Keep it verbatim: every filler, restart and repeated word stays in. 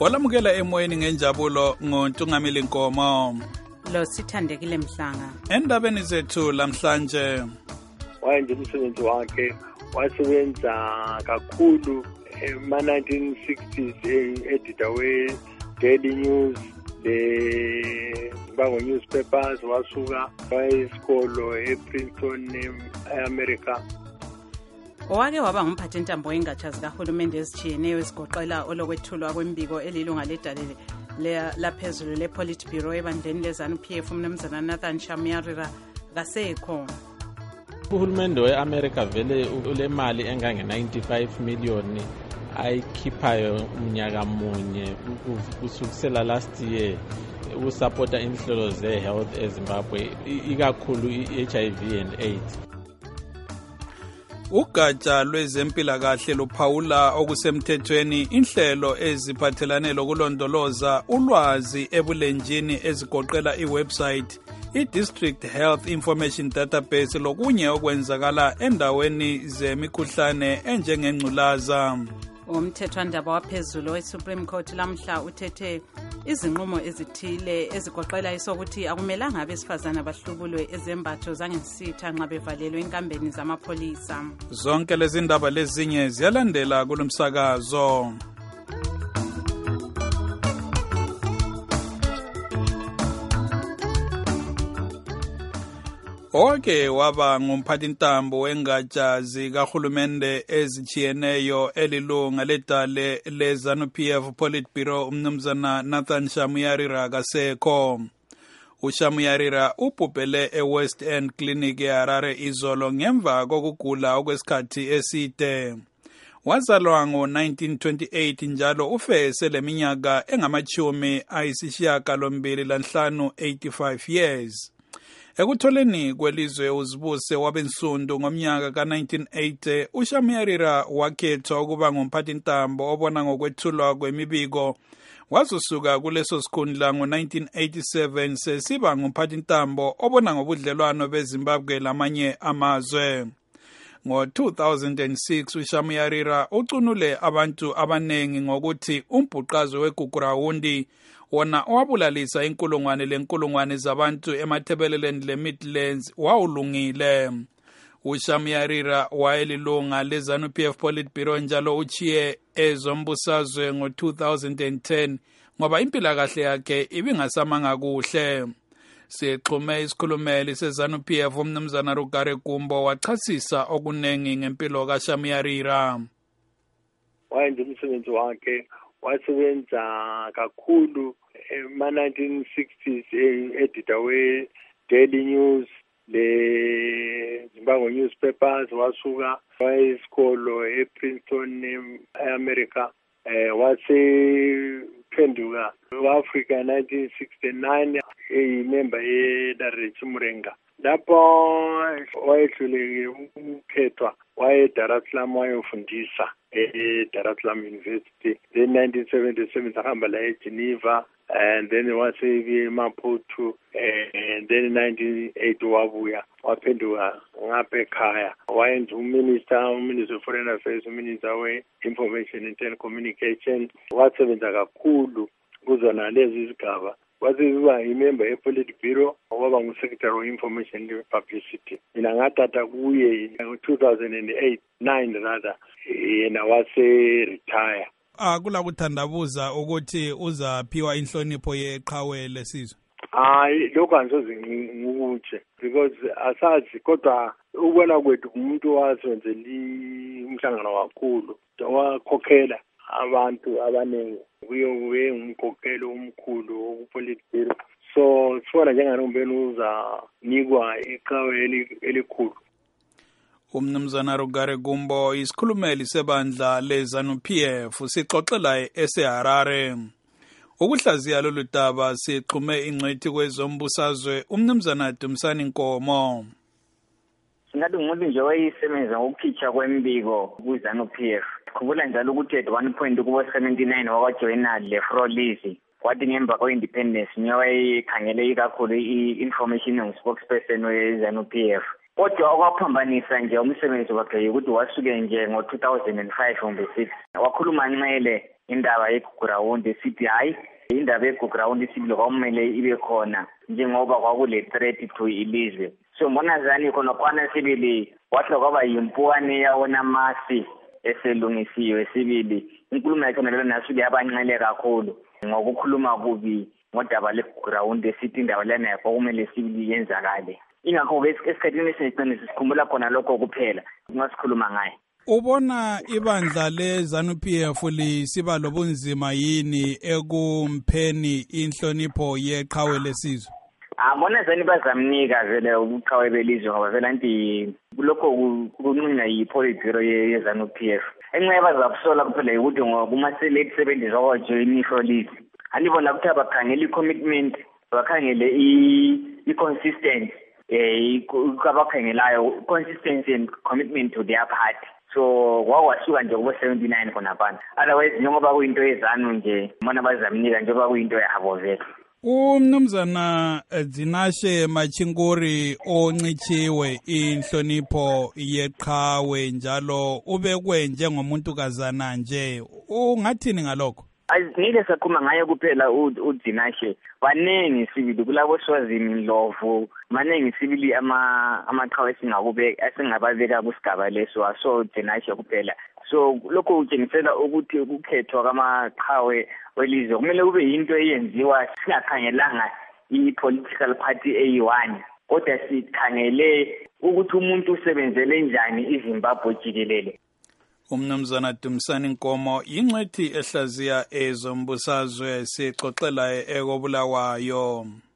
Walamukela emoyeni ngenjabulo ngoNtungamili Nkomo. Lo Sithandekile Mhlanga. Endabeni zethu lamhlanje. Wayenza umsebenzi wakhe, wasebenza kakhulu ema nineteen sixties editor we Daily News, le bango newspapers, wasuka wayesikolo ePrinceton eAmerica. Owake waba ngumphathi ntambo wengatsha zikahulumende ezitshiyeneyo ezigoqela olokwethulwa kwembiko elilunga ledalele laphezulu lePolitburo ebandleni leZANU-P F umnumzana Nathan Shamyarira kasekho. Uhulumende we-America vele ule mali engange ninety-five million ayikhiphayo umnyaka munye kusukisela last year ukusupporta inhlelo ze-health eZimbabwe ikakhulu i-H I V and AIDS. Ugatsha lwezempilakahle luphawula okusemthethweni inhlelo eziphathelane lokulondoloza ulwazi ebulenjini ezigoqela iwebsite i-District Health Information Database lokunye okwenzakala endaweni zemikhuhlane enjengengculaza. Umthethwandaba waphezulu we-Supreme Court lamhla uthethe izinqumo ezithile ezigoqela isokuthi akumelanga abesifazana bahlubulwe ezembatho zangensitha nxa bevalelwe enkambeni zamapholisa. Zonke lezi ndaba lezinye ziyalandela kulomsakazo. Owake waba ngumphathintambo wengatsha zikahulumende ezitshiyeneyo elilunga ledale leZANU-P F Politburo umnumzana Nathan Shamyarira kasekho. UShamyarira ubhubhele eWest End Clinic eHarare izolo ngemva kokugula okwesikhathi eside. Wazalwa ngo-nineteen twenty-eight njalo ufe seleminyaka engamachumi ayisishiyagalombili lanhlanu, eighty-five years. Ekutholeni kwelizwe uzibuse wabensundu ngomnyaka ka-nineteen eighty, uShamyarira wakhethwa ukuba ngumphathintambo obona ngokwethulwa kwemibiko. Wazusuka kuleso sikhundla ngo-nineteen eighty-seven sesiba ngumphathintambo obona ngobudlelwano beZimbabwe lamanye amazwe. Ngo-two thousand six uShamyarira ucunule abantu abanengi ngokuthi umbhuqazo weGugurawundi wona owabulalisa inkulungwane lenkulungwane zabantu emathebeleleni le-Midlands wawulungile. uShamyarira wayelilunga leZANU-P F Politburo njalo uchiye ezombusazwe ngo-two thousand ten ngoba impilakahle yakhe ibingasamanga kuhle. Sixhume isikhulumeli seZANU-P F umnumzana Rugare Gumbo wachasisa okunengi ngempilo kaShamyarira. Wayenza umsebenzi wakhe, wasebenza kakhulu ema nineteen sixties editor we Daily News, le bango newspapers, wasuka wayesikolo ePrinceton eAmerica. eh wase phenduka eAfrica nineteen sixty-nine eyimember yeDarech Murenga. Lapho wayehluleke ukukhethwa waye Dar es Salaam wayofundisa eDar es Salaam University. Then nineteen seventy-seven sahamba la eGeneva, and then wase Maputo, and then nineteen eighty wabuya waphenduka ngapha ekhaya wayenza uminister uminister of foreign affairs, uminister we-information and telecommunication. Wasebenza kakhulu kuzona lezi zigaba. Waziwa imember yePolitburo, waba ngu-Secretary we-Information and Publicity. Mina ngathatha kuye ngo-two thousand eight nine rather, yena wase-retire. Ah kula kuthandabuza ukuthi uzaphiwa inhlonipho yeqhawe lesizwe. Hayi lokho angisoze ngikutshe because asazi, kodwa ubona kwethu umuntu wasenzela umhlangano kakhulu wakhokhela abantu abaningi, kuye ngumkhokhelo omkhulu wokuPolitburo. So sifuna njenganombeni uzanikwa iqhawe elikhulu. Umnumzana Rugare Gumbo isikhulumeli sebandla leZANU-P F sixoxela eseHarare. Ukuhlaziya lolu daba sixhume ingcwethi kwezombusazwe umnumzana Dumisani Nkomo. Singathi umuntu nje wayesebenza ngokukhitsha kwembiko kuZANU-P F. Khumbula njalo ukuthi at one point kubo seventy-nine wajoyina le Frolisi. Kwathi ngemva kwe-independence nyewayikhangele ikakhulu i-information spokesperson we-ZANU-P F. Kodwa okwaphambanisa nje umsebenzi wakhe ukuthi wasuke nje ngo-two thousand five on the sixth wakhuluma nxele indaba yeGugurawundi sithi hayi indaba yeGugurawundi sibili kwamele ibe khona njengoba kwakule threat to ilizwe. So Mbonazani khona kwana sibili wathi kwaba yimpuwane yawona masi eselungisiwe sibili inkulumo yakhe nalo nasuke abancele kakhulu ngokukhuluma kubi ngodaba leGugurawundi sithi indaba lena yakho kumele sibili yenzakale. Ingakho esikhathini esincane sikhumbula khona lokho kuphela ngasikhuluma ngaye. Ubona ibandla leZANU-P F lisiba lobunzima yini ekumpheni inhlonipho yeqhawe lesizwe? Ah Mbonazani bazamnika vele ubuqhawe belizwe ngoba vele anti lokho kunqunywa yiPolitburo yeZANU-P F. Enxe bazakusola kuphela ukuthi ngokuma select seventy zakwajoin iFrolisi. Andibona ukuthi abakhangela i-commitment, bakhangele i-consistent eh abakhangelayo consistency and commitment to their party. So kwakwasuka nje kubo seventy-nine khona phansi. Otherwise njengoba kuyinto yeZANU nje bona bazamnika njengoba kuyinto yabo vele. Umnumzana Zinashe Machinguri oncichiwe inhlonipho yeqhawe njalo ubekwe njengomuntu kazana nje ungathini ngalokho? Azingile sakhuma ngaye kuphela uDinashe banengi sibili kulabo Swazini Ndlovu manengi sibili ama amaqhawe esingakubeka esingababeka kusigaba leso so Dinashe kuphela. So lokho utshengisela ukuthi ukukhethwa kamaqhawe welizwe kumele kube yinto eyenziwa singakhangelanga i-political party eyi-one kodwa sikhangele ukuthi umuntu usebenzele njani iZimbabwe jikelele. Umnumzana Dumisani Nkomo ingcwethi ehlaziya ezombusazwe sixoxela ekobulawayo.